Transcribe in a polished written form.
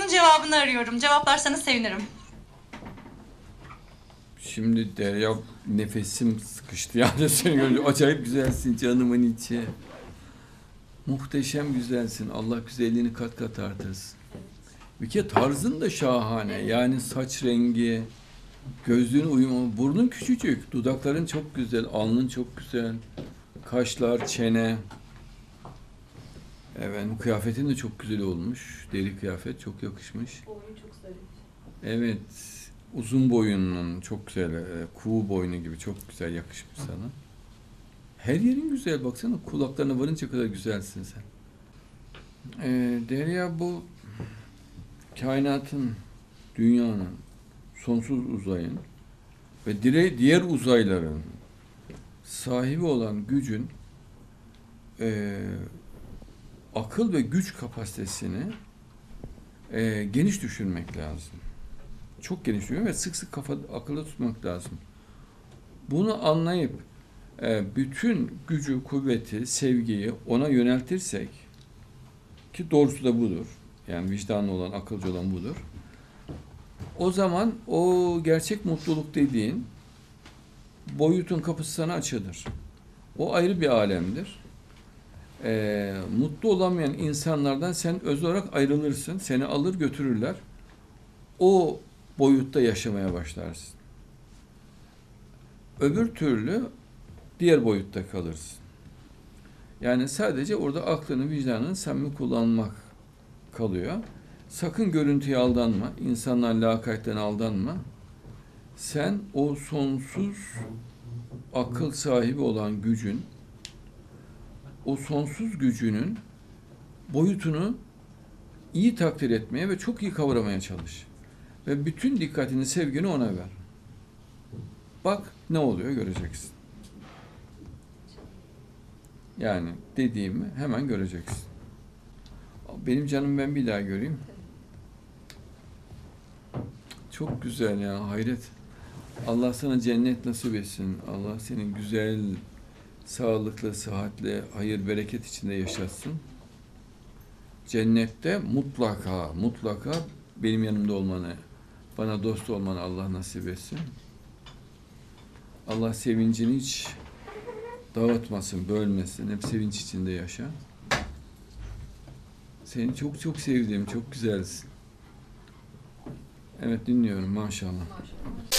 sorularımın cevabını arıyorum. Cevaplarsanız sevinirim. Şimdi Derya, nefesim sıkıştı yani seni görünce. Acayip güzelsin canımın içi. Muhteşem güzelsin. Allah güzelliğini kat kat artırsın. Bir kere tarzın da şahane. Yani saç rengi, gözlüğün uyumu, burnun küçücük, dudakların çok güzel, alnın çok güzel, kaşlar, çene. Evet, bu kıyafetin de çok güzel olmuş. Deri kıyafet çok yakışmış. Boynu çok zarif. Evet, uzun boyunun çok güzel, kuğu boynu gibi çok güzel yakışmış sana. Her yerin güzel, baksana kulaklarına varınca kadar güzelsin sen. Derya, bu kainatın, dünyanın, sonsuz uzayın ve diğer uzayların sahibi olan gücün akıl ve güç kapasitesini geniş düşünmek lazım. Çok geniş düşünmek ve sık sık akılda tutmak lazım. Bunu anlayıp bütün gücü, kuvveti, sevgiyi ona yöneltirsek, ki doğrusu da budur. Yani vicdanlı olan, akılcı olan budur. O zaman o gerçek mutluluk dediğin boyutun kapısı sana açılır. O ayrı bir alemdir. Mutlu olamayan insanlardan sen özel olarak ayrılırsın. Seni alır götürürler. O boyutta yaşamaya başlarsın. Öbür türlü diğer boyutta kalırsın. Yani sadece orada aklını, vicdanını samimi kullanmak kalıyor. Sakın görüntüye aldanma. İnsanlar lakaytten aldanma. Sen o sonsuz akıl sahibi olan gücün, o sonsuz gücünün boyutunu iyi takdir etmeye ve çok iyi kavramaya çalış. Ve bütün dikkatini, sevgini ona ver. Bak ne oluyor göreceksin. Yani dediğimi hemen göreceksin. Benim canım, ben bir daha göreyim. Çok güzel ya, hayret. Allah sana cennet nasip etsin. Allah senin güzel, sağlıklı, sıhhatli, hayır, bereket içinde yaşatsın. Cennette mutlaka benim yanımda olmanı, bana dost olmanı Allah nasip etsin. Allah sevincini hiç dağıtmasın, bölmesin. Hep sevinç içinde yaşa. Seni çok çok sevdim, çok güzelsin. Evet, dinliyorum maşallah. Maşallah.